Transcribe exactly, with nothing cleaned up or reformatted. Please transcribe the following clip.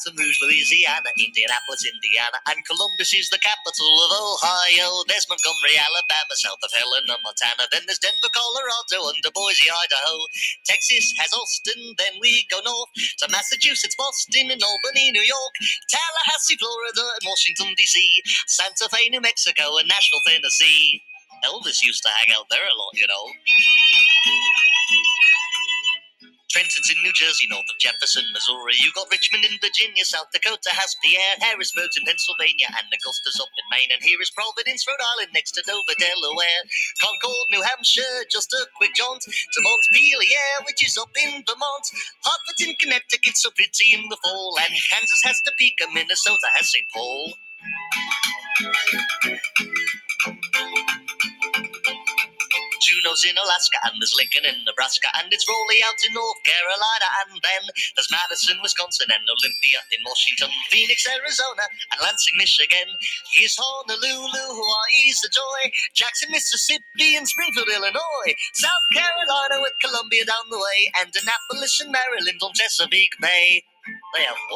Baton Rouge, Louisiana, Indianapolis, Indiana, and Columbus is the capital of Ohio. There's Montgomery, Alabama, south of Helena, Montana. Then there's Denver, Colorado, under Boise, Idaho. Texas has Austin, then we go north to Massachusetts, Boston, and Albany, New York. Tallahassee, Florida, and Washington, D C. Santa Fe, New Mexico, and Nashville, Tennessee. Elvis used to hang out there a lot, you know. Trenton's in New Jersey, north of Jefferson, Missouri. You got Richmond in Virginia, South Dakota has Pierre. Harrisburg's in Pennsylvania, and Augusta's up in Maine. And here is Providence, Rhode Island, next to Dover, Delaware. Concord, New Hampshire, just a quick jaunt to Montpelier, which is up in Vermont. Hartford in Connecticut, so pretty in the fall. And Kansas has Topeka, Minnesota has Saint Paul. Juneau's in Alaska, and there's Lincoln in Nebraska, and it's Raleigh out in North Carolina, and then there's Madison, Wisconsin, and Olympia in Washington, Phoenix, Arizona, and Lansing, Michigan. Here's Honolulu, Hawaii's the joy, Jackson, Mississippi, and Springfield, Illinois, South Carolina with Columbia down the way, and Annapolis in Maryland on Chesapeake Bay. They have